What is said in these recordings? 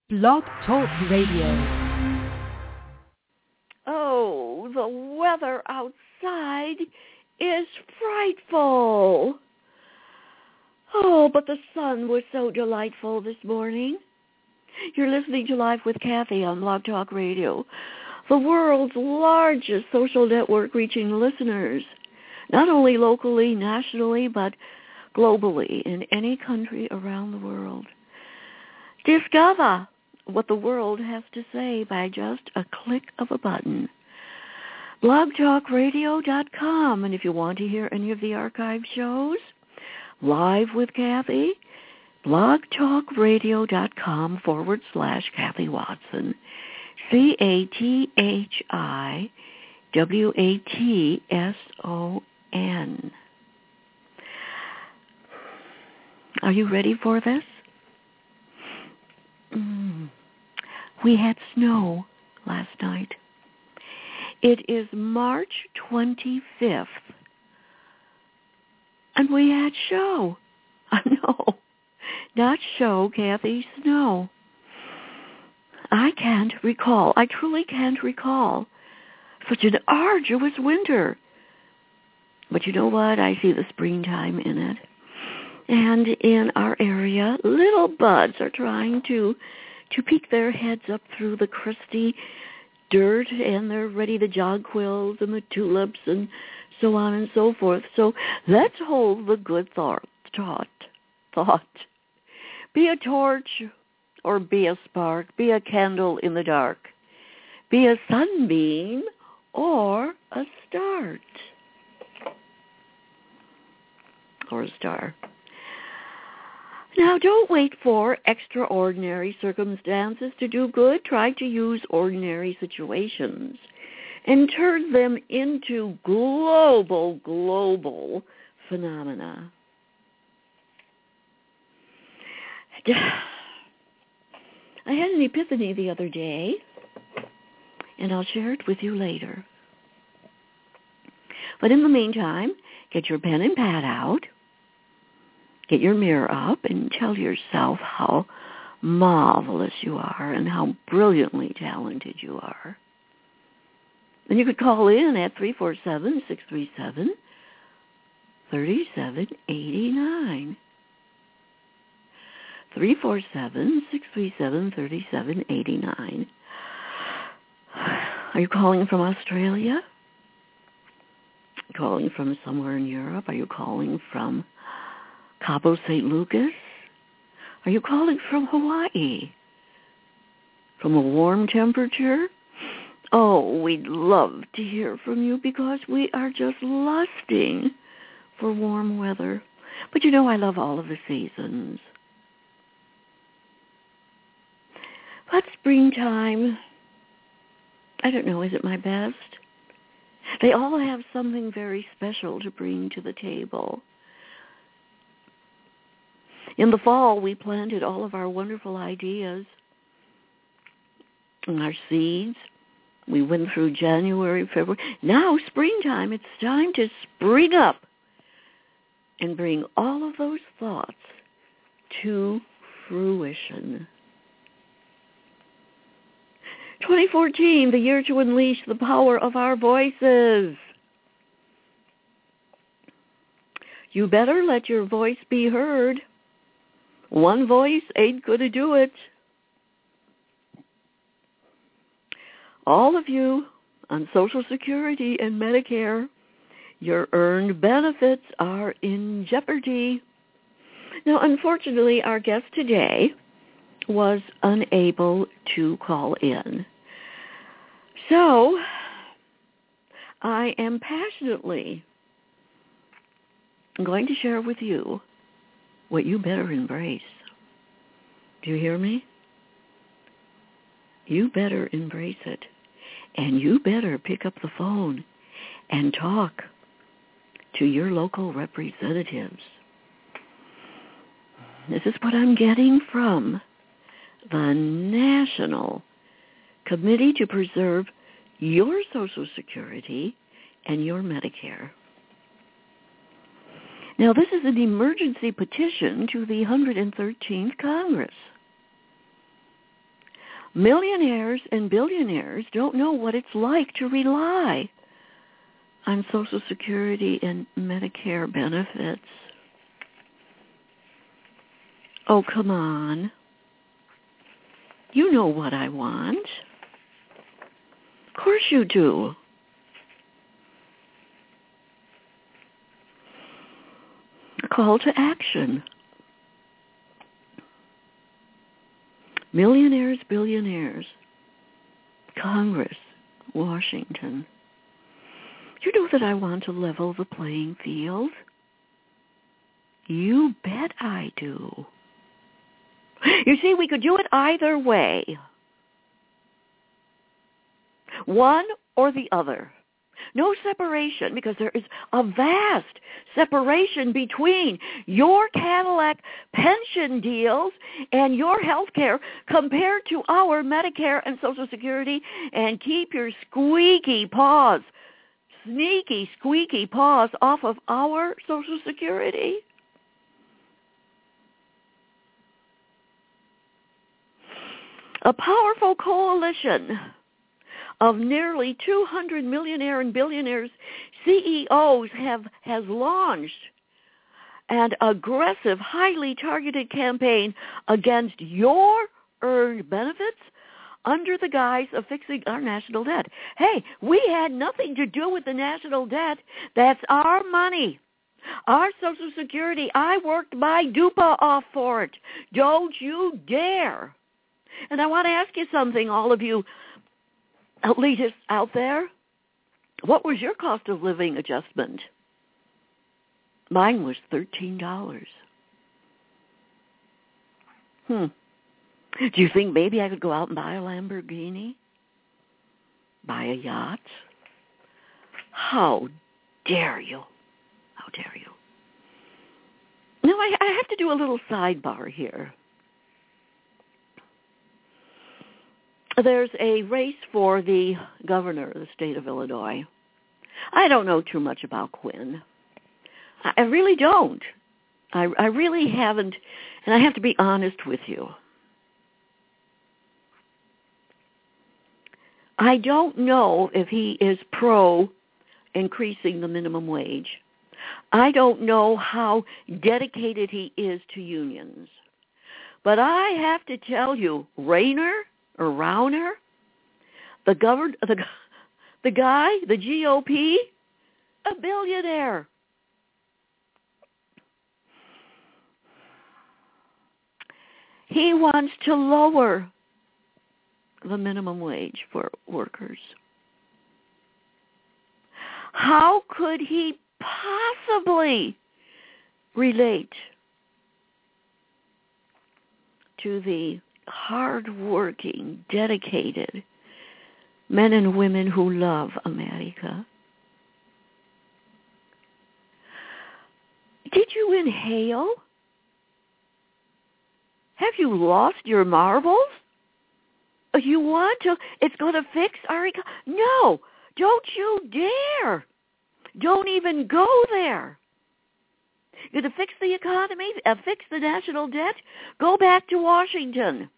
Blog Talk Radio. Oh, the weather outside is frightful. Oh, but the sun was so delightful this morning. You're listening to Live with Kathy on Blog Talk Radio, the world's largest social network reaching listeners, not only locally, nationally, but globally in any country around the world. Discover what the world has to say by just a click of a button. blogtalkradio.com, and if you want to hear any of the archive shows, Live with Kathy, blogtalkradio.com/Kathy Watson, CathyWatson. Are you ready for this? We had snow last night. It is March 25th, and we had show. No, not show, Kathy, snow. I can't recall. I truly can't recall such an arduous winter. But you know what? I see the springtime in it. And in our area, little buds are trying to peek their heads up through the crusty dirt, and they're ready, the jonquils and the tulips and so on and so forth. So let's hold the good thought. Be a torch or be a spark. Be a candle in the dark. Be a sunbeam or a start. Or a star. Now, don't wait for extraordinary circumstances to do good. Try to use ordinary situations and turn them into global phenomena. I had an epiphany the other day, and I'll share it with you later. But in the meantime, get your pen and pad out. Get your mirror up and tell yourself how marvelous you are and how brilliantly talented you are. And you could call in at 347-637-3789. 347-637-3789. Are you calling from Australia? Calling from somewhere in Europe? Are you calling from Cabo St. Lucas? Are you calling from Hawaii? From a warm temperature? Oh, we'd love to hear from you because we are just lusting for warm weather. But you know I love all of the seasons. But springtime, I don't know, is it my best? They all have something very special to bring to the table. In the fall, we planted all of our wonderful ideas and our seeds. We went through January, February. Now, springtime, it's time to spring up and bring all of those thoughts to fruition. 2014, the year to unleash the power of our voices. You better let your voice be heard. One voice ain't going to do it. All of you on Social Security and Medicare, your earned benefits are in jeopardy. Now, unfortunately, our guest today was unable to call in. So, I am passionately going to share with you what you better embrace. Do you hear me? You better embrace it. And you better pick up the phone and talk to your local representatives. This is what I'm getting from the National Committee to Preserve Your Social Security and Your Medicare. Now, this is an emergency petition to the 113th Congress. Millionaires and billionaires don't know what it's like to rely on Social Security and Medicare benefits. Oh, come on. You know what I want. Of course you do. A call to action. Millionaires, billionaires, Congress, Washington. You know that I want to level the playing field? You bet I do. You see, we could do it either way. One or the other. No separation, because there is a vast separation between your Cadillac pension deals and your health care compared to our Medicare and Social Security. And keep your sneaky paws off of our Social Security. A powerful coalition of nearly 200 millionaire and billionaires CEOs has launched an aggressive, highly targeted campaign against your earned benefits under the guise of fixing our national debt. Hey, we had nothing to do with the national debt. That's our money. Our Social Security, I worked my dupa off for it. Don't you dare. And I want to ask you something, all of you elitists out there. What was your cost of living adjustment? Mine was $13. Do you think maybe I could go out and buy a Lamborghini? Buy a yacht? How dare you? How dare you? Now, I have to do a little sidebar here. There's a race for the governor of the state of Illinois. I don't know too much about Quinn. I really don't. I really haven't, and I have to be honest with you. I don't know if he is pro increasing the minimum wage. I don't know how dedicated he is to unions. But I have to tell you, Rauner, the guy, the GOP, a billionaire. He wants to lower the minimum wage for workers. How could he possibly relate to the hard-working, dedicated men and women who love America? Did you inhale? Have you lost your marbles? You want to, it's going to fix our economy? No, don't you dare. Don't even go there. You're to fix the economy, fix the national debt, go back to Washington,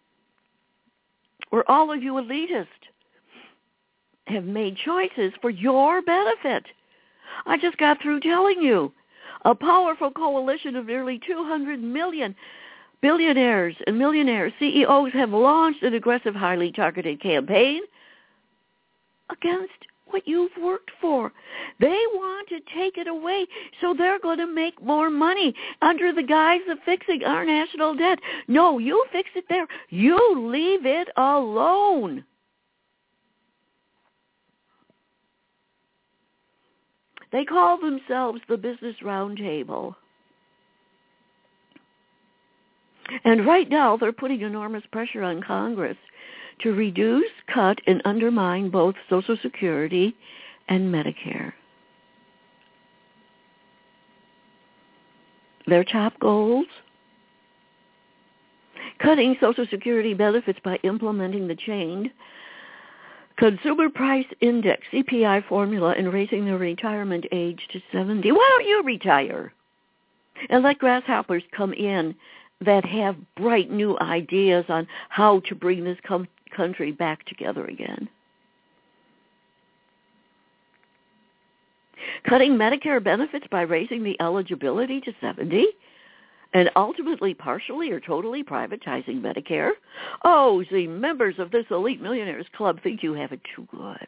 where all of you elitists have made choices for your benefit. I just got through telling you, a powerful coalition of nearly 200 million billionaires and millionaire CEOs have launched an aggressive, highly targeted campaign against what you've worked for. They want to take it away, so they're going to make more money under the guise of fixing our national debt. No, you fix it there. You leave it alone. They call themselves the Business Roundtable. And right now, they're putting enormous pressure on Congress to reduce, cut, and undermine both Social Security and Medicare. Their top goals? Cutting Social Security benefits by implementing the chained Consumer Price Index, CPI formula, and raising the retirement age to 70. Why don't you retire? And let grasshoppers come in that have bright new ideas on how to bring this country back together again. Cutting Medicare benefits by raising the eligibility to 70 and ultimately partially or totally privatizing Medicare. Oh, the members of this elite millionaires club think you have it too good.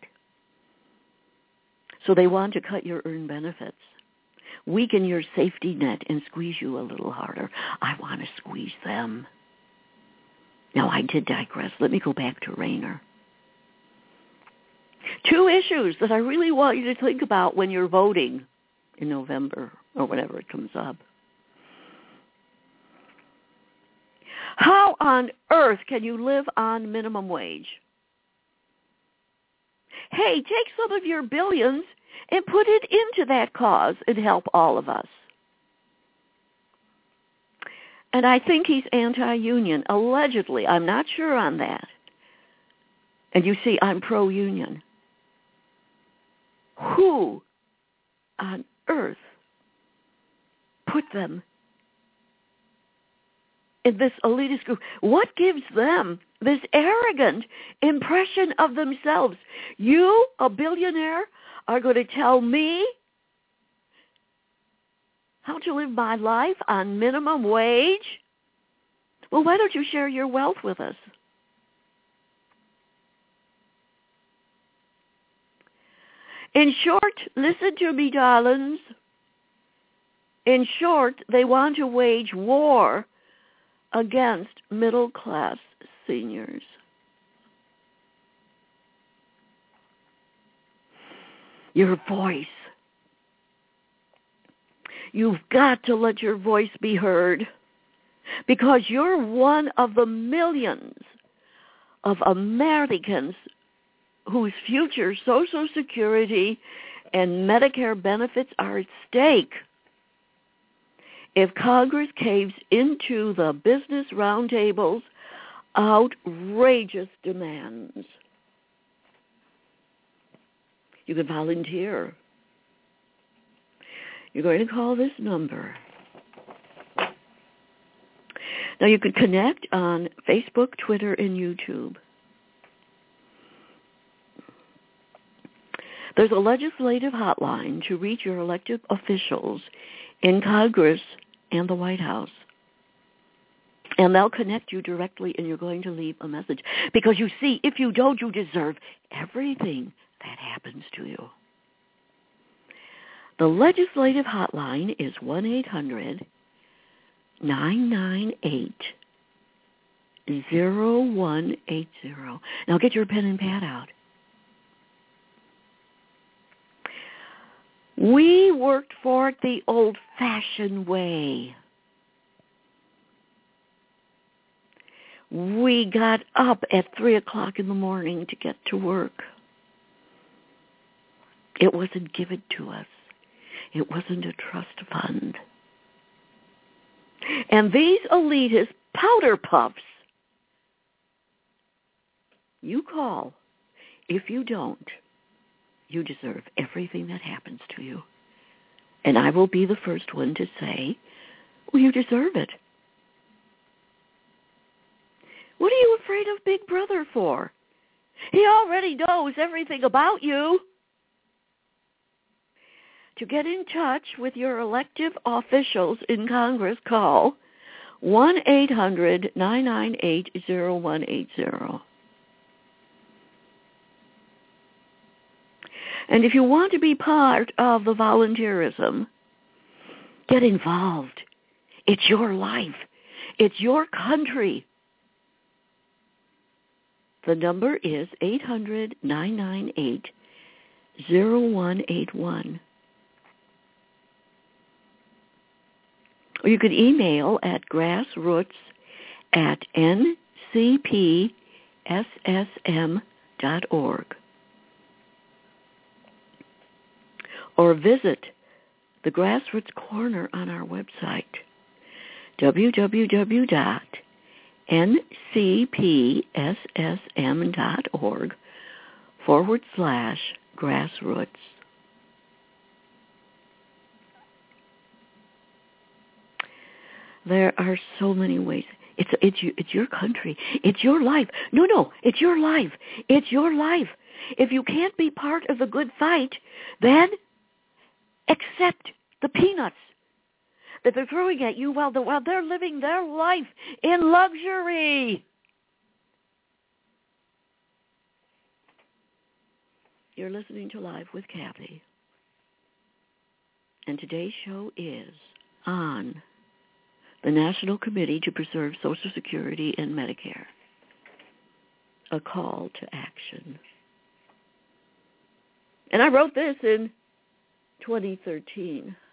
So they want to cut your earned benefits, weaken your safety net, and squeeze you a little harder. I want to squeeze them. Now, I did digress. Let me go back to Rayner. Two issues that I really want you to think about when you're voting in November or whenever it comes up. How on earth can you live on minimum wage? Hey, take some of your billions and put it into that cause and help all of us. And I think he's anti-union, allegedly. I'm not sure on that. And you see, I'm pro-union. Who on earth put them in this elitist group? What gives them this arrogant impression of themselves? You, a billionaire, are going to tell me how to live my life on minimum wage? Well, why don't you share your wealth with us? In short, listen to me, darlings. In short, they want to wage war against middle-class seniors. Your voice. You've got to let your voice be heard because you're one of the millions of Americans whose future Social Security and Medicare benefits are at stake. If Congress caves into the business roundtable's outrageous demands, you can volunteer. You're going to call this number. Now, you can connect on Facebook, Twitter, and YouTube. There's a legislative hotline to reach your elected officials in Congress and the White House. And they'll connect you directly, and you're going to leave a message. Because you see, if you don't, you deserve everything that happens to you. The legislative hotline is 1-800-998-0180. Now get your pen and pad out. We worked for it the old-fashioned way. We got up at 3 o'clock in the morning to get to work. It wasn't given to us. It wasn't a trust fund. And these elitist powder puffs, you call. If you don't, you deserve everything that happens to you. And I will be the first one to say, well, you deserve it. What are you afraid of Big Brother for? He already knows everything about you. To get in touch with your elected officials in Congress, call 1-800-998-0180. And if you want to be part of the volunteerism, get involved. It's your life. It's your country. The number is 800-998-0181. Or you could email at grassroots@ncpssm.org. Or visit the Grassroots Corner on our website, www.ncpssm.org/grassroots. There are so many ways. It's your country. It's your life. No, it's your life. It's your life. If you can't be part of the good fight, then accept the peanuts that they're throwing at you while they're living their life in luxury. You're listening to Live with Kathy. And today's show is on the National Committee to Preserve Social Security and Medicare. A call to action. And I wrote this in 2013.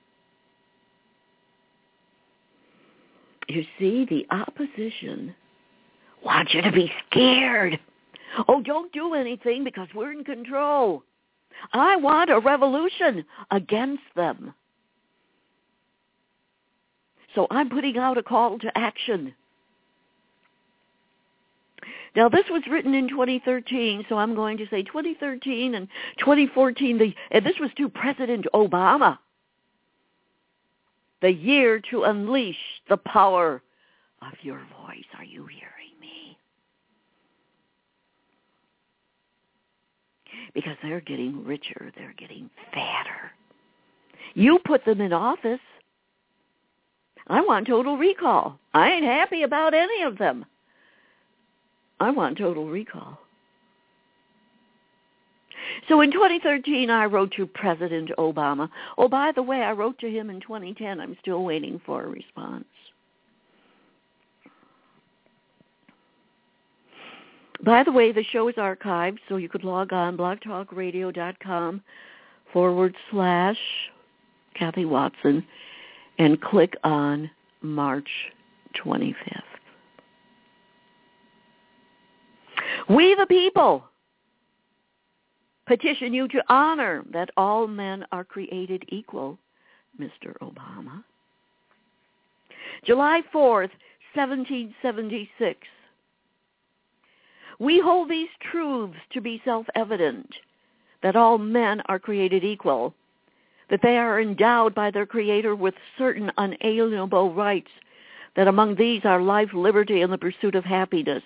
You see, the opposition wants you to be scared. Oh, don't do anything because we're in control. I want a revolution against them. So I'm putting out a call to action. Now, this was written in 2013, so I'm going to say 2013 and 2014, and this was to President Obama. The year to unleash the power of your voice. Are you hearing me? Because they're getting richer. They're getting fatter. You put them in office. I want total recall. I ain't happy about any of them. I want total recall. So in 2013, I wrote to President Obama. Oh, by the way, I wrote to him in 2010. I'm still waiting for a response. By the way, the show is archived, so you could log on blogtalkradio.com/Kathy Watson and click on March 25th. We the people petition you to honor that all men are created equal, Mr. Obama. July 4th, 1776. We hold these truths to be self-evident, that all men are created equal, that they are endowed by their Creator with certain unalienable rights, that among these are life, liberty, and the pursuit of happiness,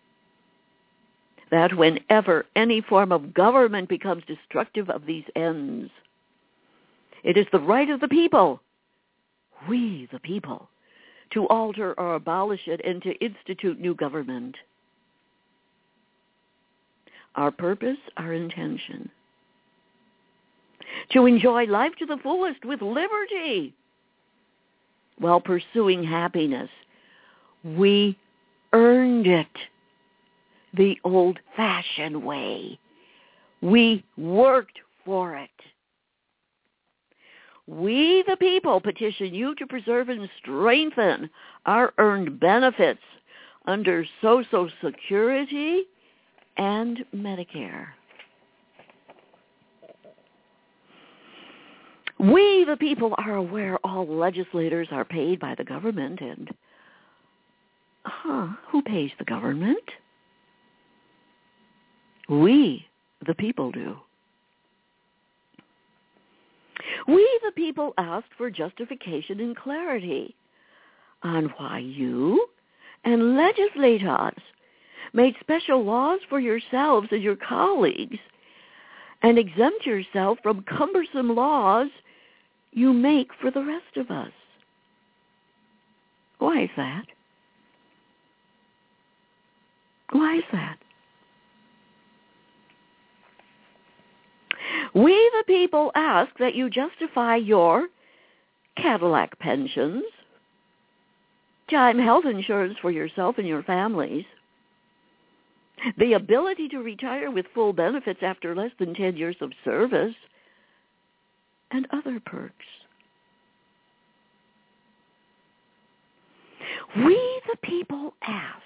that whenever any form of government becomes destructive of these ends, it is the right of the people, we the people, to alter or abolish it and to institute new government. Our purpose, our intention, to enjoy life to the fullest with liberty while pursuing happiness. We earned it the old-fashioned way. We worked for it. We, the people, petition you to preserve and strengthen our earned benefits under Social Security and Medicare. We, the people, are aware all legislators are paid by the government, and who pays the government? We, the people, do. We, the people, ask for justification and clarity on why you and legislators made special laws for yourselves and your colleagues and exempt yourself from cumbersome laws you make for the rest of us. Why is that? Why is that? We, the people, ask that you justify your Cadillac pensions, time health insurance for yourself and your families, the ability to retire with full benefits after less than 10 years of service, and other perks. We, the people, ask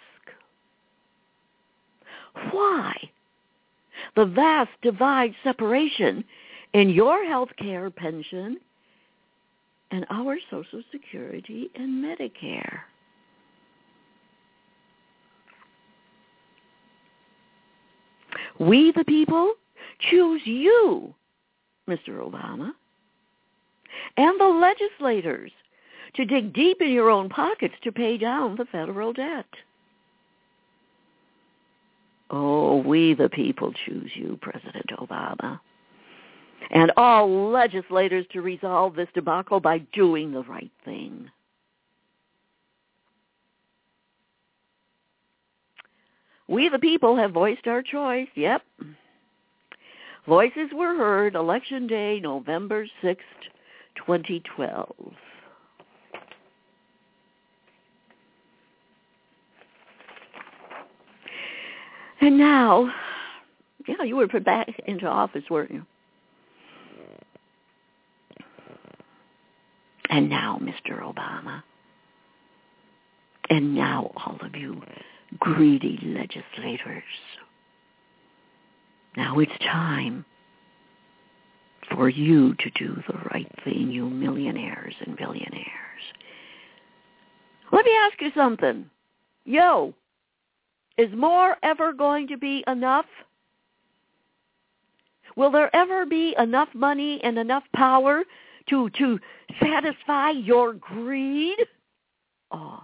why the vast divide separation in your health care pension and our Social Security and Medicare. We, the people, choose you, Mr. Obama, and the legislators to dig deep in your own pockets to pay down the federal debt. Oh, we the people choose you, President Obama, and all legislators to resolve this debacle by doing the right thing. We the people have voiced our choice, yep. Voices were heard Election Day, November 6th, 2012. And now, you were put back into office, weren't you? And now, Mr. Obama, and now all of you greedy legislators, now it's time for you to do the right thing, you millionaires and billionaires. Let me ask you something. Is more ever going to be enough? Will there ever be enough money and enough power to satisfy your greed of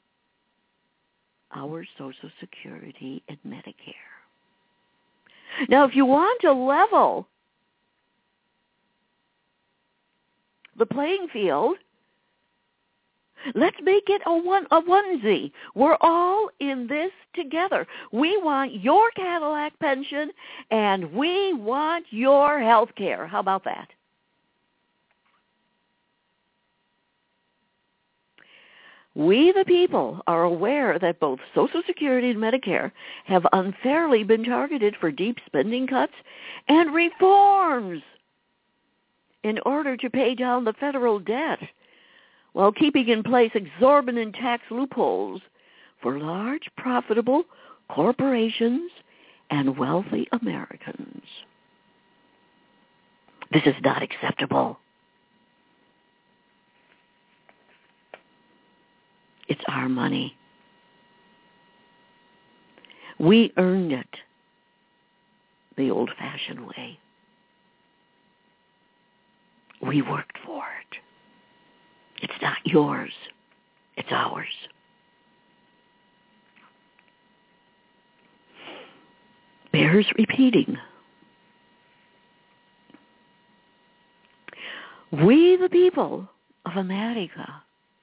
our Social Security and Medicare? Now, if you want to level the playing field, let's make it a onesie. We're all in this together. We want your Cadillac pension, and we want your health care. How about that? We, the people, are aware that both Social Security and Medicare have unfairly been targeted for deep spending cuts and reforms in order to pay down the federal debt, while keeping in place exorbitant tax loopholes for large, profitable corporations and wealthy Americans. This is not acceptable. It's our money. We earned it the old-fashioned way. We worked for it. It's not yours. It's ours. Bears repeating. We, the people of America,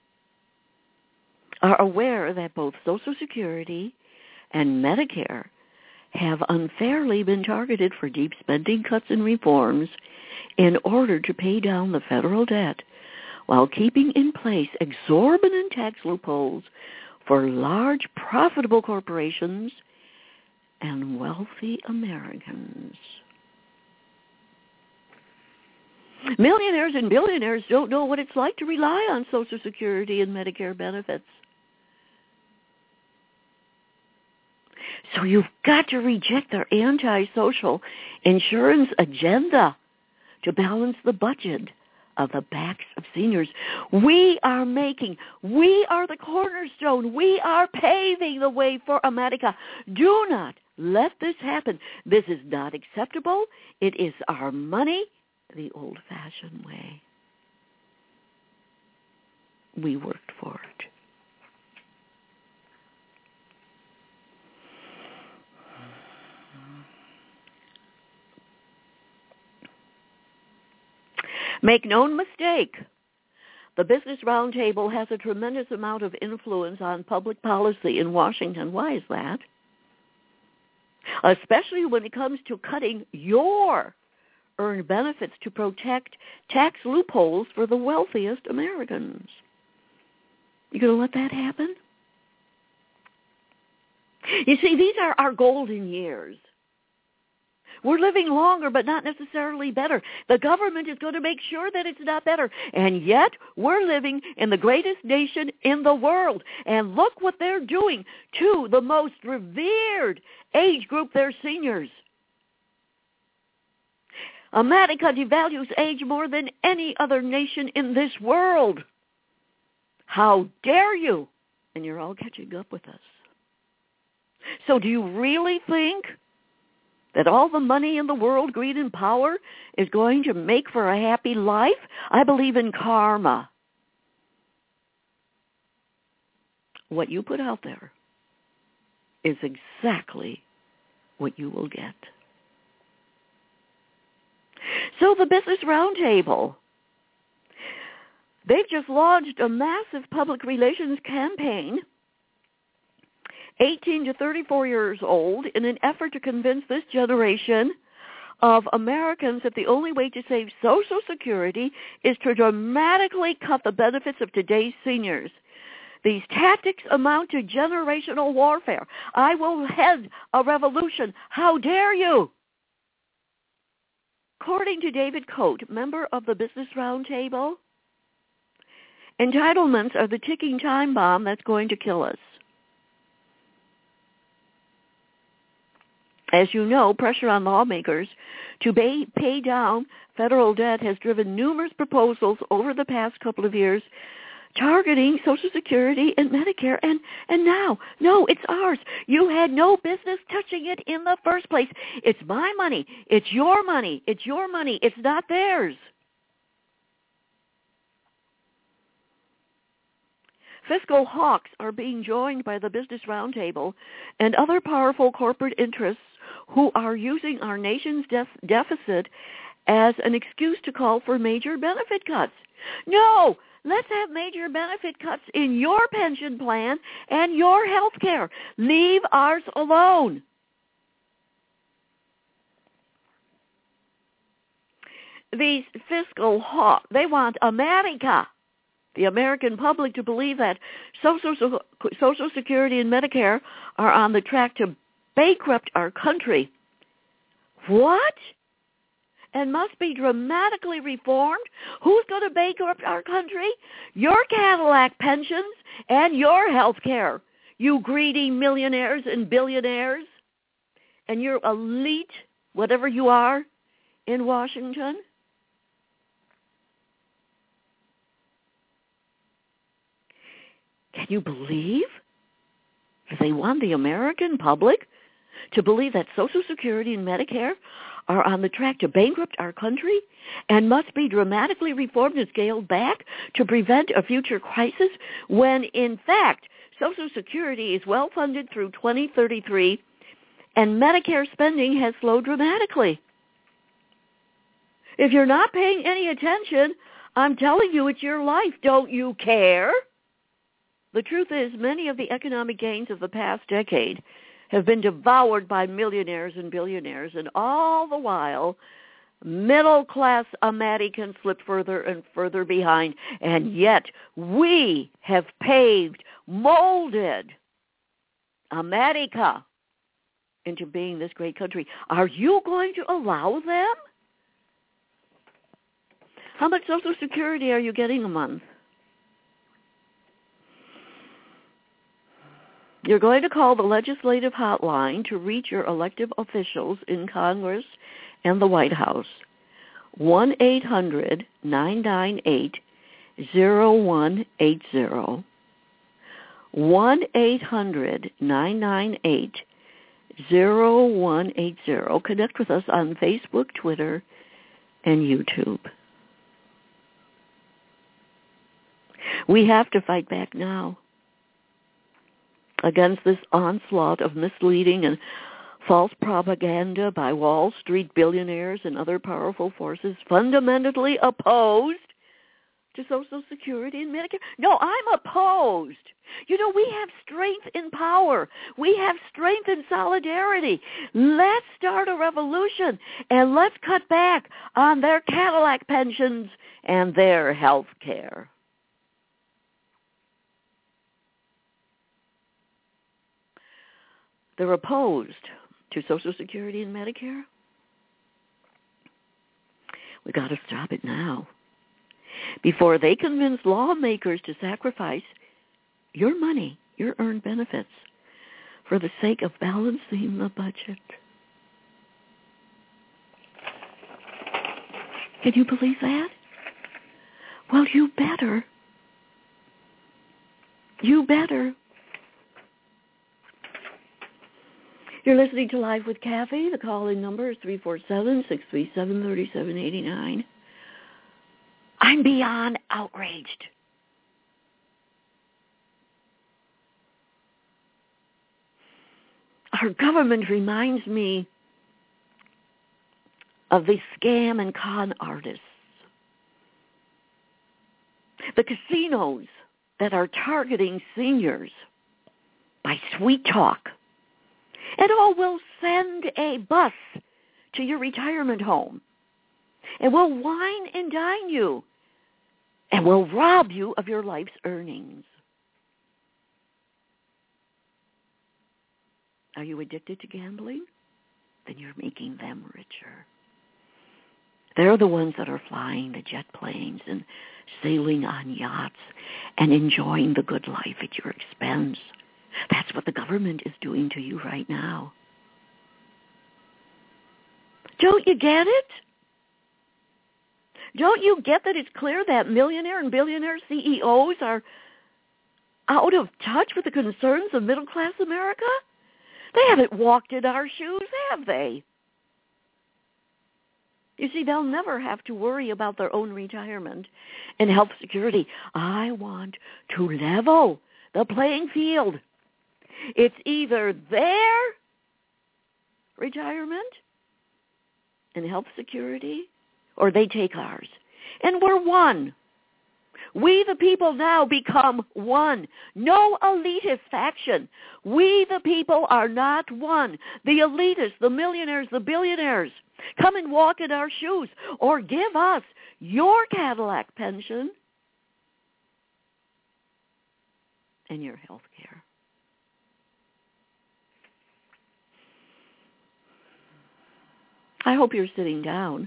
are aware that both Social Security and Medicare have unfairly been targeted for deep spending cuts and reforms in order to pay down the federal debt, while keeping in place exorbitant tax loopholes for large, profitable corporations and wealthy Americans. Millionaires and billionaires don't know what it's like to rely on Social Security and Medicare benefits. So you've got to reject their anti-social insurance agenda to balance the budget of the backs of seniors. We are the cornerstone. We are paving the way for America. Do not let this happen. This is not acceptable. It is our money the old-fashioned way. We worked for it. Make no mistake, the Business Roundtable has a tremendous amount of influence on public policy in Washington. Why is that? Especially when it comes to cutting your earned benefits to protect tax loopholes for the wealthiest Americans. You going to let that happen? You see, these are our golden years. We're living longer, but not necessarily better. The government is going to make sure that it's not better. And yet, we're living in the greatest nation in the world. And look what they're doing to the most revered age group, their seniors. America devalues age more than any other nation in this world. How dare you? And you're all catching up with us. So do you really think that all the money in the world, greed and power, is going to make for a happy life? I believe in karma. what you put out there is exactly what you will get. So the Business Roundtable, they've just launched a massive public relations campaign, 18 to 34 years old, in an effort to convince this generation of Americans that the only way to save Social Security is to dramatically cut the benefits of today's seniors. These tactics amount to generational warfare. I will head a revolution. How dare you? According to David Coate, member of the Business Roundtable, entitlements are the ticking time bomb that's going to kill us. As you know, pressure on lawmakers to pay down federal debt has driven numerous proposals over the past couple of years targeting Social Security and Medicare, and now, no, it's ours. You had no business touching it in the first place. It's my money. It's your money. It's your money. It's not theirs. Fiscal hawks are being joined by the Business Roundtable and other powerful corporate interests who are using our nation's deficit as an excuse to call for major benefit cuts. No! Let's have major benefit cuts in your pension plan and your health care. Leave ours alone. These fiscal hawks, they want America, the American public, to believe that Social Security and Medicare are on the track to bankrupt our country. What? And must be dramatically reformed? Who's going to bankrupt our country? Your Cadillac pensions and your health care, you greedy millionaires and billionaires, and your elite, whatever you are, in Washington. Can you believe that they want the American public to believe that Social Security and Medicare are on the track to bankrupt our country and must be dramatically reformed and scaled back to prevent a future crisis, when, in fact, Social Security is well funded through 2033 and Medicare spending has slowed dramatically? If you're not paying any attention, I'm telling you, it's your life. Don't you care? The truth is, many of the economic gains of the past decade have been devoured by millionaires and billionaires, and all the while, middle-class Americans slip further and further behind, and yet we have molded America into being this great country. Are you going to allow them? How much Social Security are you getting a month? You're going to call the legislative hotline to reach your elected officials in Congress and the White House. 1-800-998-0180. 1-800-998-0180. Connect with us on Facebook, Twitter, and YouTube. We have to fight back now against this onslaught of misleading and false propaganda by Wall Street billionaires and other powerful forces fundamentally opposed to Social Security and Medicare. No, I'm opposed. You know, we have strength in power. We have strength in solidarity. Let's start a revolution, and let's cut back on their Cadillac pensions and their health care. They're opposed to Social Security and Medicare. We've got to stop it now before they convince lawmakers to sacrifice your money, your earned benefits, for the sake of balancing the budget. Can you believe that? Well, you better. You better. You're listening to Live with Kathy. The call-in number is 347-637-3789. I'm beyond outraged. Our government reminds me of the scam and con artists. The casinos that are targeting seniors by sweet talk. And we'll send a bus to your retirement home. And we'll wine and dine you. And we'll rob you of your life's earnings. Are you addicted to gambling? Then you're making them richer. They're the ones that are flying the jet planes and sailing on yachts and enjoying the good life at your expense. That's what the government is doing to you right now. Don't you get it? Don't you get that it's clear that millionaire and billionaire CEOs are out of touch with the concerns of middle-class America? They haven't walked in our shoes, have they? You see, they'll never have to worry about their own retirement and health security. I want to level the playing field. It's either their retirement and health security or they take ours. And we're one. We the people now become one. No elitist faction. We the people are not one. The elitists, the millionaires, the billionaires, come and walk in our shoes or give us your Cadillac pension and your health care. I hope you're sitting down.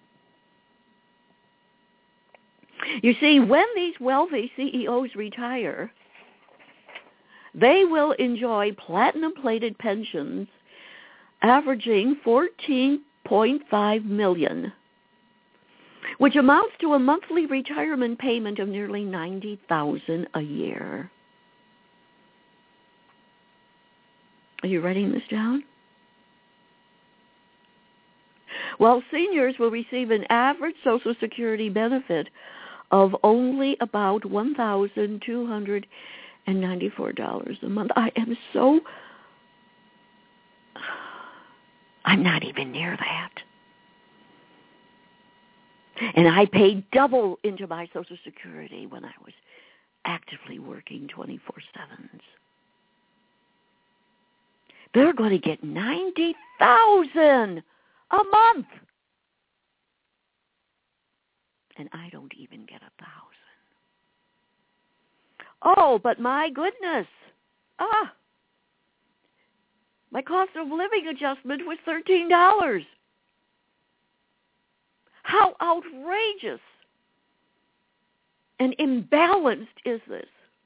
You see, when these wealthy CEOs retire, they will enjoy platinum-plated pensions averaging $14.5 million, which amounts to a monthly retirement payment of nearly $90,000 a year. Are you writing this down? Well, seniors will receive an average Social Security benefit of only about $1,294 a month. I'm not even near that. And I paid double into my Social Security when I was actively working 24/7. They're going to get $90,000 a month. And I don't even get $1,000. Oh, but my goodness. My cost of living adjustment was $13. How outrageous and imbalanced is this?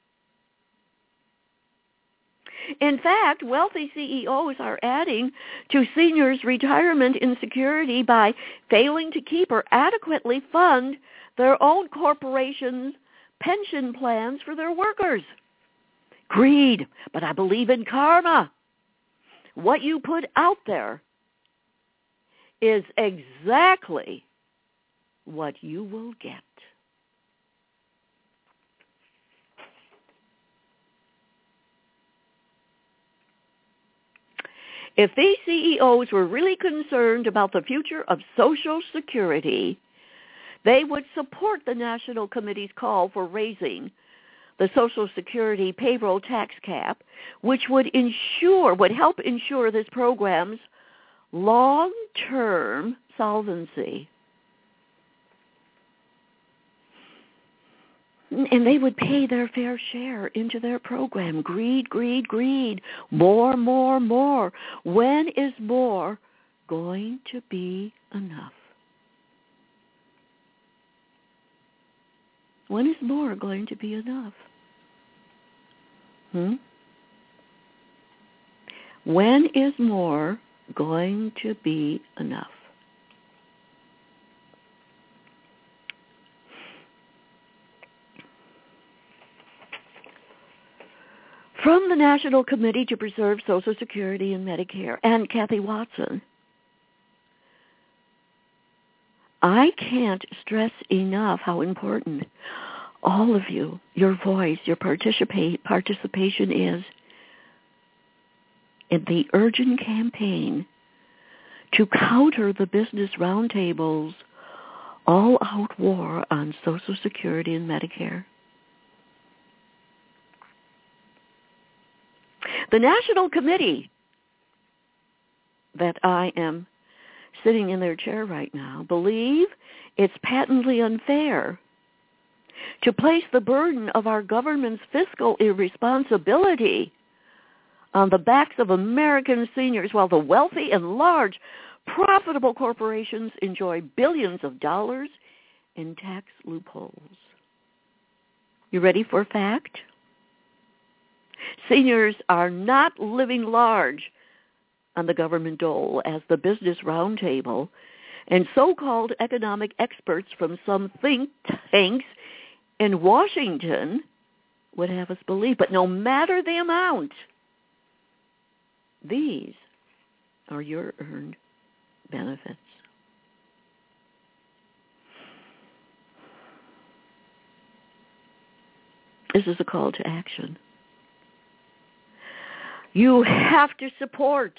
In fact, wealthy CEOs are adding to seniors' retirement insecurity by failing to keep or adequately fund their own corporations' pension plans for their workers. Greed, but I believe in karma. What you put out there is exactly what you will get. If these CEOs were really concerned about the future of Social Security, they would support the National Committee's call for raising the Social Security payroll tax cap, which would help ensure this program's long-term solvency. And they would pay their fair share into their program. Greed, greed, greed. More, more, more. When is more going to be enough? When is more going to be enough? When is more going to be enough? From the National Committee to Preserve Social Security and Medicare and Kathy Watson, I can't stress enough how important all of you, your voice, your participation is in the urgent campaign to counter the Business Roundtable's all-out war on Social Security and Medicare. The National Committee that I am sitting in their chair right now believe it's patently unfair to place the burden of our government's fiscal irresponsibility on the backs of American seniors while the wealthy and large profitable corporations enjoy billions of dollars in tax loopholes. You ready for a fact? Seniors are not living large on the government dole as the Business Roundtable and so-called economic experts from some think tanks in Washington would have us believe. But no matter the amount, these are your earned benefits. This is a call to action. You have to support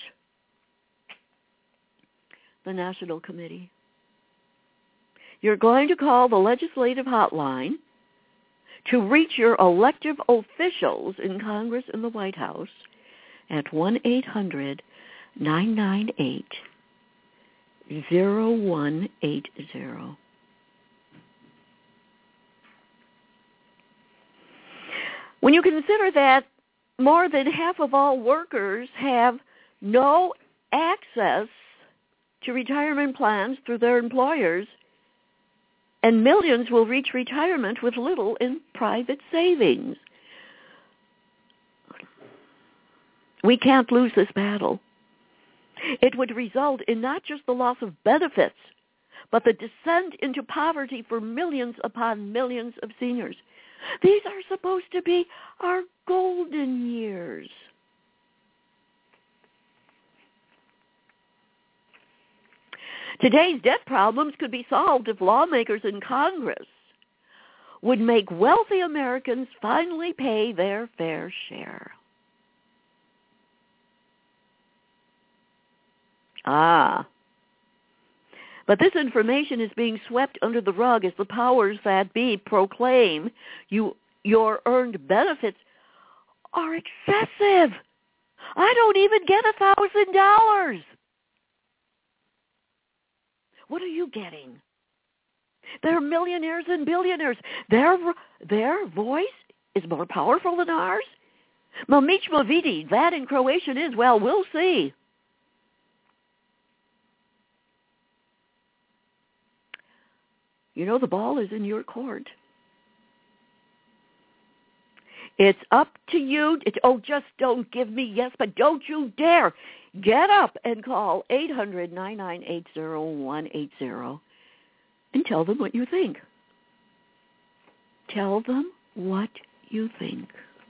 the National Committee. You're going to call the legislative hotline to reach your elective officials in Congress and the White House at 1-800-998-0180. When you consider that more than half of all workers have no access to retirement plans through their employers, and millions will reach retirement with little in private savings. We can't lose this battle. It would result in not just the loss of benefits, but the descent into poverty for millions upon millions of seniors. These are supposed to be our golden years. Today's debt problems could be solved if lawmakers in Congress would make wealthy Americans finally pay their fair share. But this information is being swept under the rug as the powers that be proclaim your earned benefits are excessive. I don't even get $1,000. What are you getting? They're millionaires and billionaires. Their voice is more powerful than ours. Mamichmo vidi, that in Croatian is, well, we'll see. You know, the ball is in your court. It's up to you. Just don't give me yes, but don't you dare. Get up and call 800-998-0180 and tell them what you think. Tell them what you think.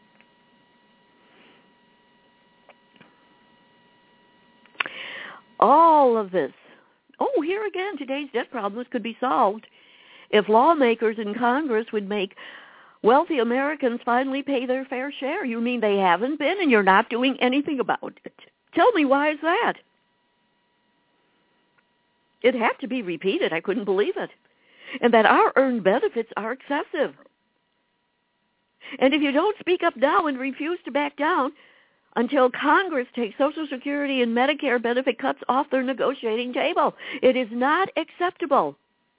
All of this. Here again, today's debt problems could be solved if lawmakers in Congress would make wealthy Americans finally pay their fair share. You mean they haven't been and you're not doing anything about it? Tell me, why is that? It had to be repeated. I couldn't believe it. And that our earned benefits are excessive. And if you don't speak up now and refuse to back down until Congress takes Social Security and Medicare benefit cuts off their negotiating table, it is not acceptable.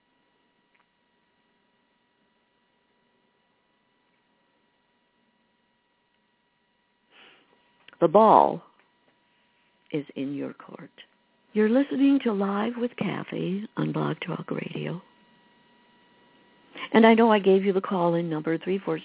The ball is in your court. You're listening to Live with Kathy on Blog Talk Radio. And I know I gave you the call-in number,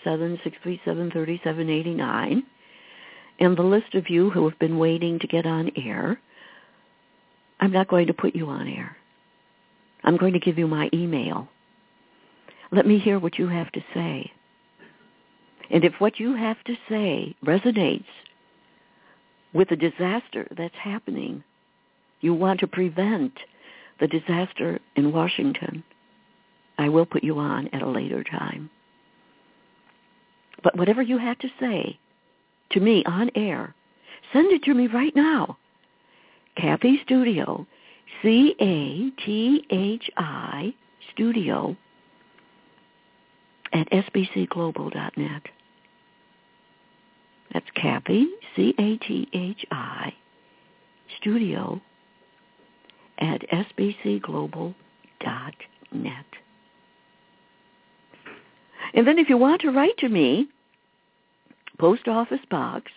347-637-3789. And the list of you who have been waiting to get on air, I'm not going to put you on air. I'm going to give you my email. Let me hear what you have to say. And if what you have to say resonates with the disaster that's happening, you want to prevent the disaster in Washington, I will put you on at a later time. But whatever you have to say to me on air, Send it to me right now. Kathy Studio, CATHI Studio at sbcglobal.net. That's Kathy, CATHI Studio at sbcglobal.net. And then if you want to write to me, Post Office Box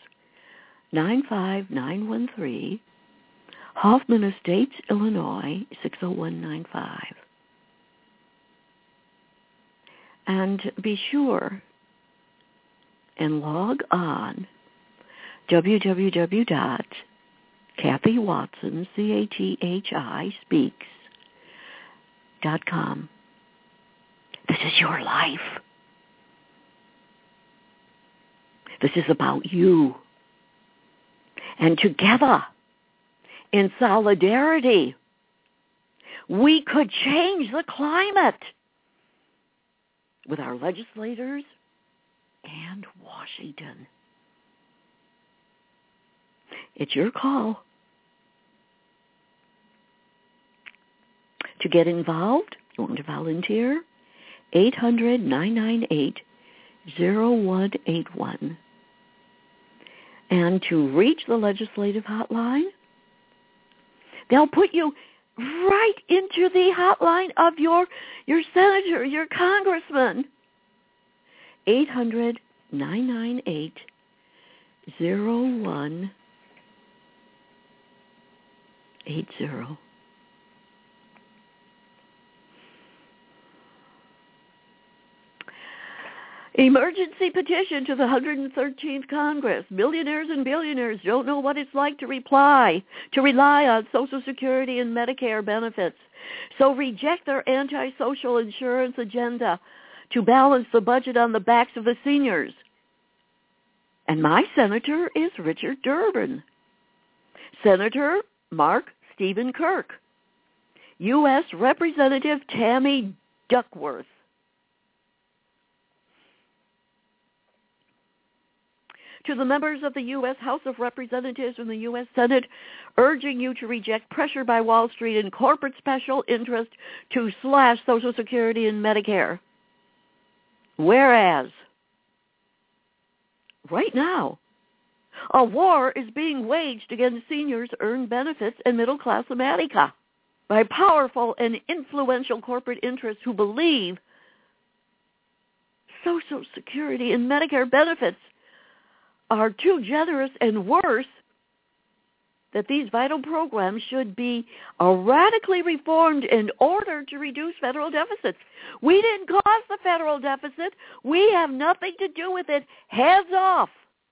95913, Hoffman Estates, Illinois, 60195. And be sure and log on www.KathyWatson, CATHI speaks.com. This is your life. This is about you. And together, in solidarity, we could change the climate with our legislators and Washington. It's your call. To get involved, you want to volunteer? 800-998-0181. And to reach the legislative hotline, they'll put you right into the hotline of your senator, your congressman. 800-998-0180. Emergency petition to the 113th Congress. Millionaires and billionaires don't know what it's like to rely on Social Security and Medicare benefits. So reject their anti-social insurance agenda to balance the budget on the backs of the seniors. And my senator is Richard Durbin. Senator Mark Stephen Kirk. U.S. Representative Tammy Duckworth. To the members of the U.S. House of Representatives and the U.S. Senate, urging you to reject pressure by Wall Street and corporate special interest to slash Social Security and Medicare. Whereas, right now, a war is being waged against seniors' earned benefits and middle-class America by powerful and influential corporate interests who believe Social Security and Medicare benefits are too generous, and worse, that these vital programs should be radically reformed in order to reduce federal deficits. We didn't cause the federal deficit. We have nothing to do with it. Hands off.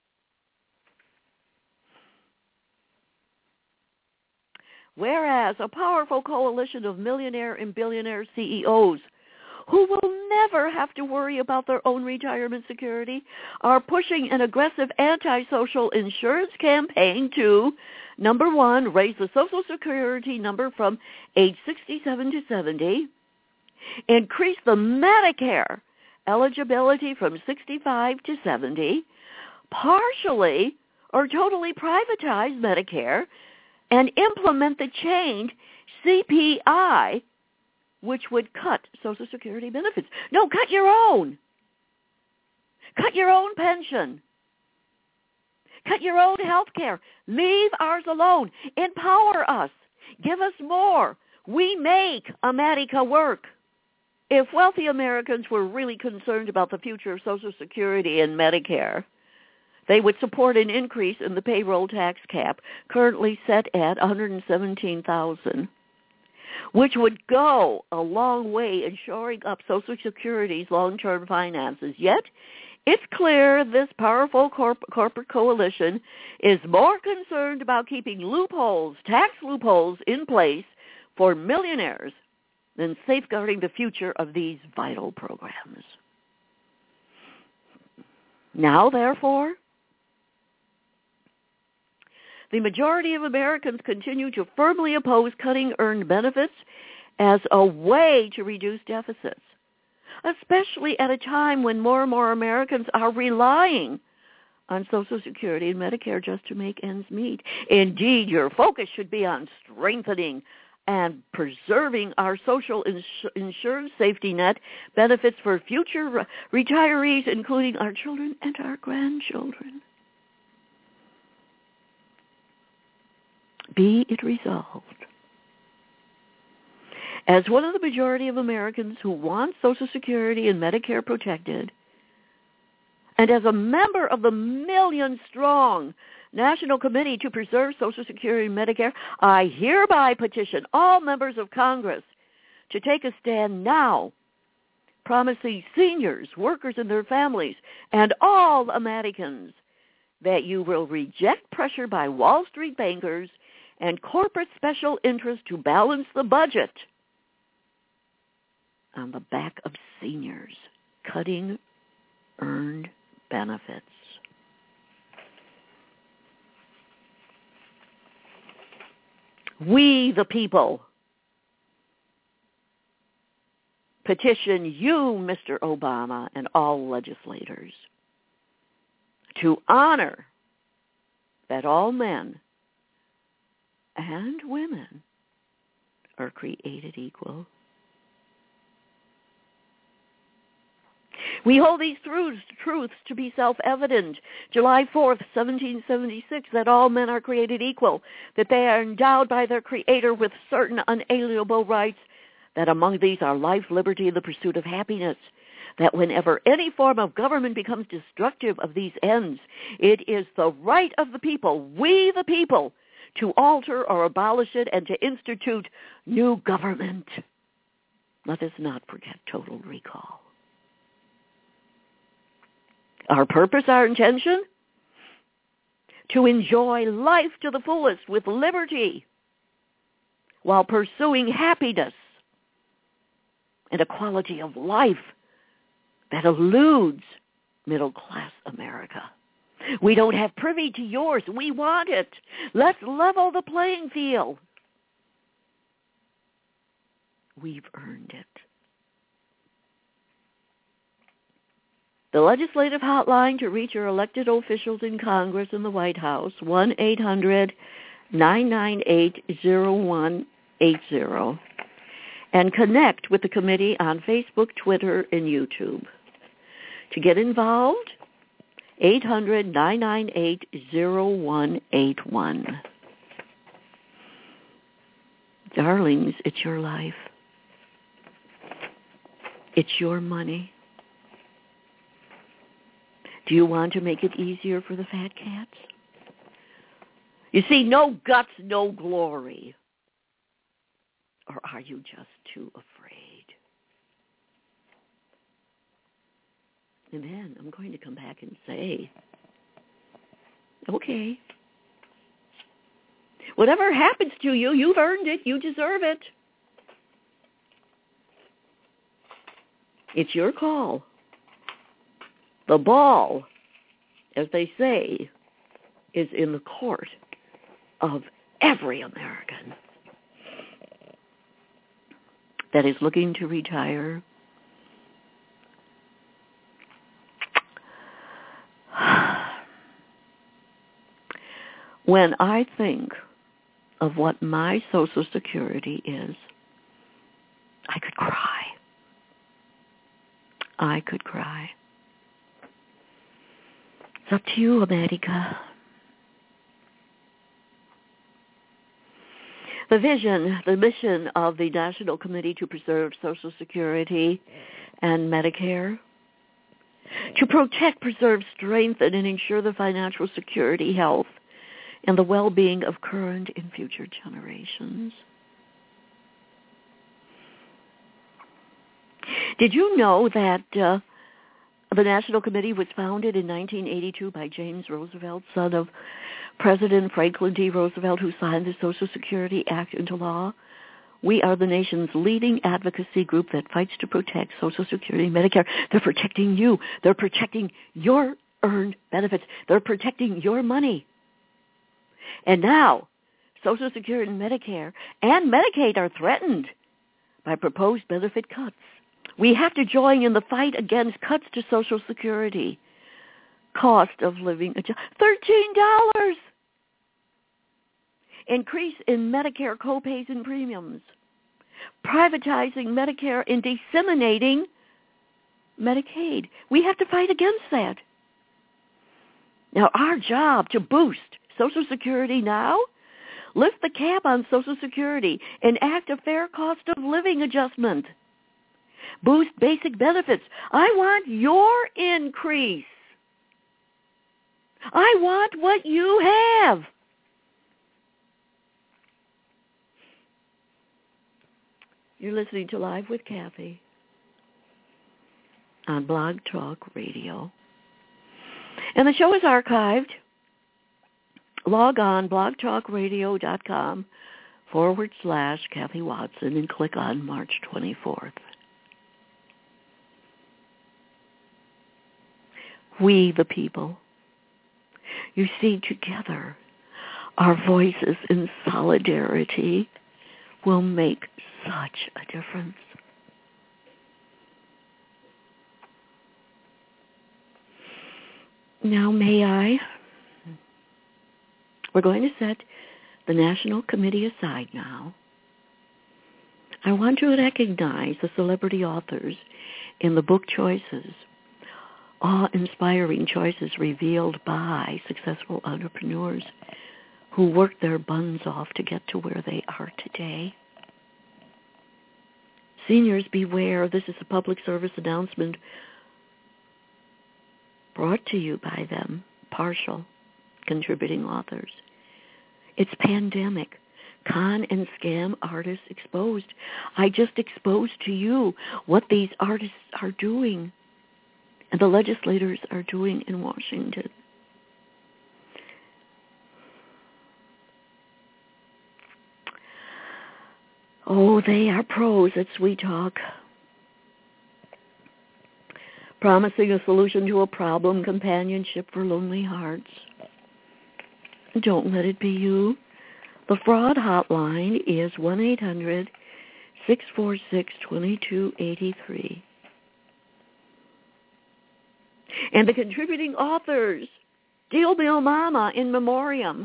Whereas a powerful coalition of millionaire and billionaire CEOs who will never have to worry about their own retirement security are pushing an aggressive anti-social insurance campaign to, number one, raise the Social Security number from age 67 to 70, increase the Medicare eligibility from 65 to 70, partially or totally privatize Medicare, and implement the chained CPI, which would cut Social Security benefits. No, cut your own. Cut your own pension. Cut your own health care. Leave ours alone. Empower us. Give us more. We make America work. If wealthy Americans were really concerned about the future of Social Security and Medicare, they would support an increase in the payroll tax cap, currently set at $117,000. which would go a long way in shoring up Social Security's long-term finances. Yet, it's clear this powerful corporate coalition is more concerned about keeping tax loopholes in place for millionaires than safeguarding the future of these vital programs. Now, therefore, the majority of Americans continue to firmly oppose cutting earned benefits as a way to reduce deficits, especially at a time when more and more Americans are relying on Social Security and Medicare just to make ends meet. Indeed, your focus should be on strengthening and preserving our social insurance safety net benefits for future retirees, including our children and our grandchildren. Be it resolved. As one of the majority of Americans who want Social Security and Medicare protected, and as a member of the million-strong National Committee to Preserve Social Security and Medicare, I hereby petition all members of Congress to take a stand now, promising seniors, workers and their families, and all Americans that you will reject pressure by Wall Street bankers and corporate special interests to balance the budget on the back of seniors, cutting earned benefits. We, the people, petition you, Mr. Obama, and all legislators to honor that all men and women are created equal. We hold these truths to be self-evident. July 4th, 1776, that all men are created equal, that they are endowed by their Creator with certain unalienable rights, that among these are life, liberty, and the pursuit of happiness, that whenever any form of government becomes destructive of these ends, it is the right of the people, we the people, to alter or abolish it and to institute new government. Let us not forget total recall. Our purpose, our intention? To enjoy life to the fullest with liberty while pursuing happiness and a quality of life that eludes middle-class America. We don't have privy to yours. We want it. Let's level the playing field. We've earned it. The legislative hotline to reach your elected officials in Congress and the White House, 1-800-998-0180. And connect with the committee on Facebook, Twitter, and YouTube. To get involved, 800-998-0181. Darlings, it's your life. It's your money. Do you want to make it easier for the fat cats? You see, no guts, no glory. Or are you just too afraid? And then I'm going to come back and say, okay, whatever happens to you, you've earned it. You deserve it. It's your call. The ball, as they say, is in the court of every American that is looking to retire. When I think of what my Social Security is, I could cry. I could cry. It's up to you, America. The vision, the mission of the National Committee to Preserve Social Security and Medicare, to protect, preserve, strengthen, and ensure the financial security, health, and the well-being of current and future generations. Did you know that the National Committee was founded in 1982 by James Roosevelt, son of President Franklin D. Roosevelt, who signed the Social Security Act into law? We are the nation's leading advocacy group that fights to protect Social Security and Medicare. They're protecting you. They're protecting your earned benefits. They're protecting your money. And now, Social Security and Medicare and Medicaid are threatened by proposed benefit cuts. We have to join in the fight against cuts to Social Security. cost of living $13. Increase in Medicare copays and premiums. Privatizing Medicare and disseminating Medicaid. We have to fight against that. Now, our job to boost Social Security now, lift the cap on Social Security, enact a fair cost of living adjustment, boost basic benefits. I want your increase. I want what you have. You're listening to Live with Kathy on Blog Talk Radio. And the show is archived. Log on blogtalkradio.com/Kathy Watson and click on March 24th. We, the people. You see, together, our voices in solidarity will make such a difference. Now, may I? We're going to set the National Committee aside now. I want to recognize the celebrity authors in the book choices, awe-inspiring choices revealed by successful entrepreneurs who worked their buns off to get to where they are today. Seniors, beware. This is a public service announcement brought to you by them, partial contributing authors. It's pandemic. Con and scam artists exposed. I just exposed to you what these artists are doing and the legislators are doing in Washington. Oh, they are pros at sweet talk. Promising a solution to a problem, companionship for lonely hearts. Don't let it be you. The fraud hotline is 1-800-646-2283. And the contributing authors, Deal Bill Mama in Memoriam.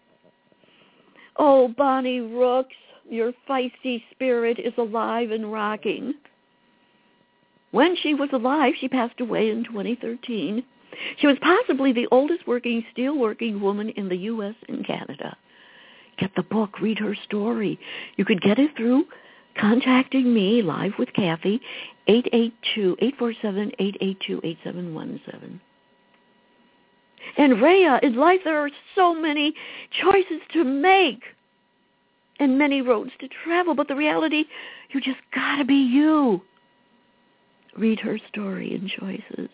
Oh, Bonnie Rooks, your feisty spirit is alive and rocking. When she was alive, she passed away in 2013. She was possibly the oldest working steelworking woman in the U.S. and Canada. Get the book, read her story. You could get it through contacting me, Live with Kathy, 847-882-8717. And Rhea, in life there are so many choices to make and many roads to travel, but the reality, you just gotta be you. Read her story and choices.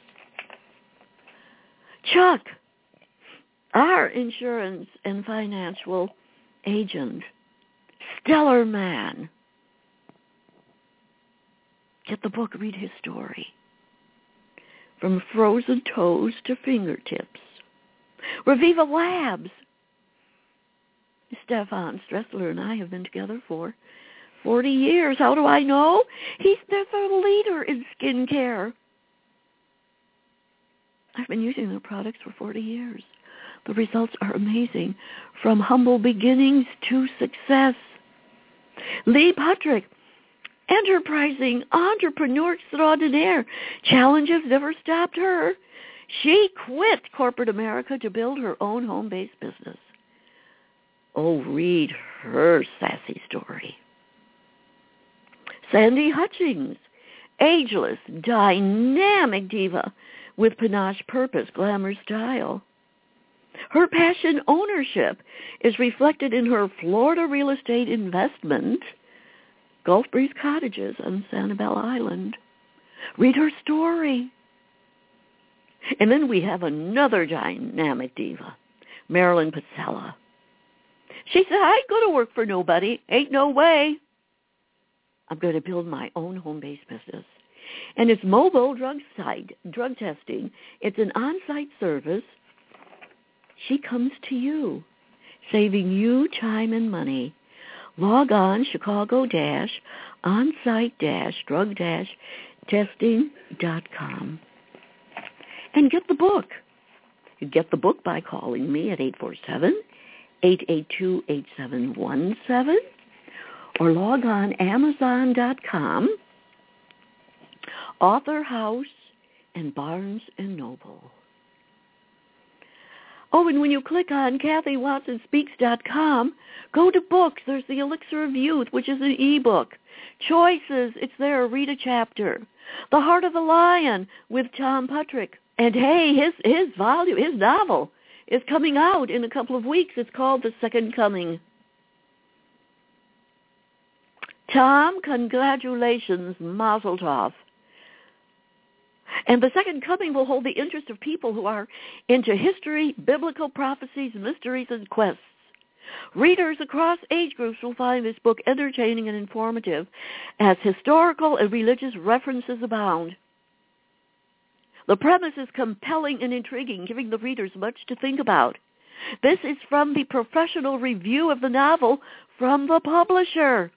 Chuck, our insurance and financial agent, stellar man. Get the book, read his story. From frozen toes to fingertips. Reviva Labs. Stefan Stressler and I have been together for 40 years. How do I know? He's the leader in skincare. I've been using their products for 40 years. The results are amazing. From humble beginnings to success. Lee Patrick, enterprising entrepreneur extraordinaire. Challenges never stopped her. She quit corporate America to build her own home-based business. Oh, read her sassy story. Sandy Hutchings, ageless, dynamic diva with panache, purpose, glamour, style. Her passion ownership is reflected in her Florida real estate investment, Gulf Breeze Cottages on Sanibel Island. Read her story. And then we have another dynamic diva, Marilyn Pacella. She said, I ain't going to work for nobody. Ain't no way. I'm going to build my own home-based business. And it's mobile drug testing. It's an on-site service. She comes to you, saving you time and money. Log on Chicago-onsite-drug-testing.com and get the book. You get the book by calling me at 847-882-8717 or log on Amazon.com, Author House, and Barnes & Noble. Oh, and when you click on KathyWatsonSpeaks.com, go to books. There's The Elixir of Youth, which is an ebook. Choices, it's there. Read a chapter. The Heart of the Lion with Tom Puttrick. And hey, his novel is coming out in a couple of weeks. It's called The Second Coming. Tom, congratulations, mazel tov. And The Second Coming will hold the interest of people who are into history, biblical prophecies, mysteries, and quests. Readers across age groups will find this book entertaining and informative as historical and religious references abound. The premise is compelling and intriguing, giving the readers much to think about. This is from the professional review of the novel from the publisher.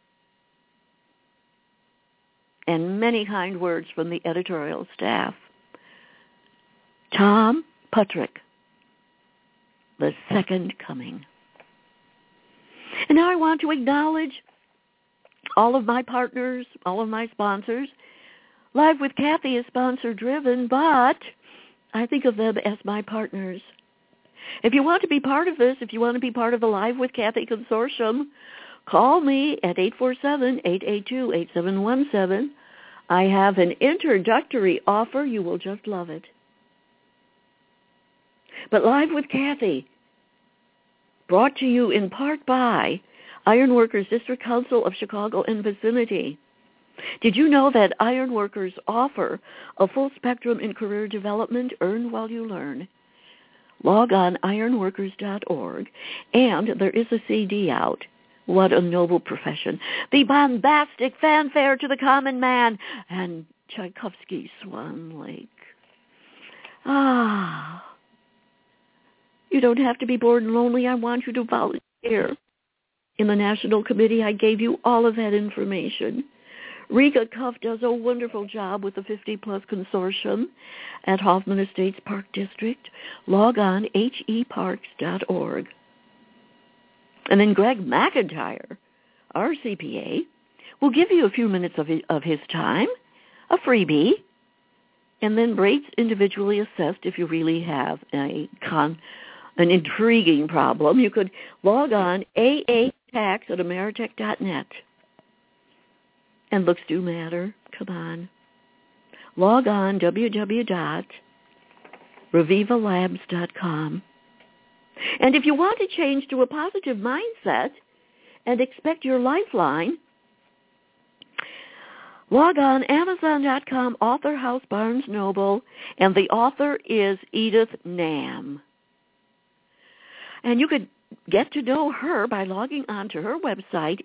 And many kind words from the editorial staff. Tom Puttrick, The Second Coming. And now I want to acknowledge all of my partners, all of my sponsors. Live with Kathy is sponsor-driven, but I think of them as my partners. If you want to be part of this, if you want to be part of the Live with Kathy consortium, call me at 847-882-8717. I have an introductory offer. You will just love it. But Live with Kathy, brought to you in part by Ironworkers District Council of Chicago and vicinity. Did you know that Ironworkers offer a full spectrum in career development? Earn while you learn. Log on ironworkers.org, and there is a CD out. What a noble profession. The bombastic fanfare to the common man, and Tchaikovsky's Swan Lake. Ah, you don't have to be bored and lonely. I want you to volunteer. In the National Committee, I gave you all of that information. Rika Cuff does a wonderful job with the 50-plus consortium at Hoffman Estates Park District. Log on heparks.org. And then Greg McIntyre, our CPA, will give you a few minutes of his time, a freebie, and then rates individually assessed if you really have an intriguing problem. You could log on aatax@ameritech.net. And looks do matter. Come on. Log on www.revivalabs.com. And if you want to change to a positive mindset and expect your lifeline, log on Amazon.com, Author House, Barnes Noble, and the author is Edith Nam. And you could get to know her by logging on to her website,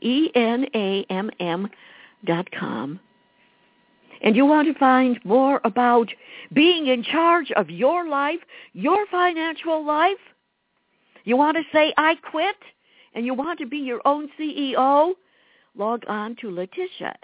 enamm.com. And you want to find more about being in charge of your life, your financial life? You want to say, I quit, and you want to be your own CEO? Log on to Leticia,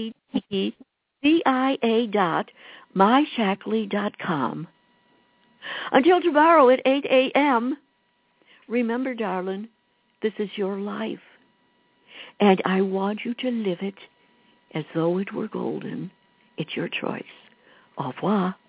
LETCIA.myshackley.com. Until tomorrow at 8 a.m., remember, darling, this is your life, and I want you to live it as though it were golden. It's your choice. Au revoir.